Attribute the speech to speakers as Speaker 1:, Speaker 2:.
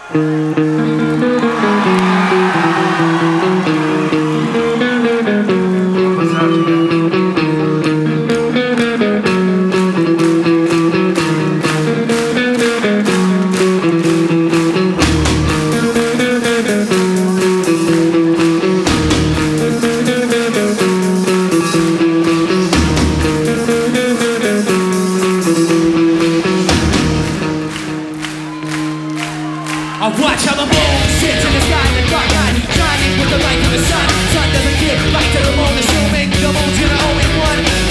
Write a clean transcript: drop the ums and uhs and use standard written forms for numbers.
Speaker 1: I watch how the moon sits in the sky in the dark night, shining with the light of the sun. Sun doesn't give light to the moon, assuming the moon's gonna owe it one.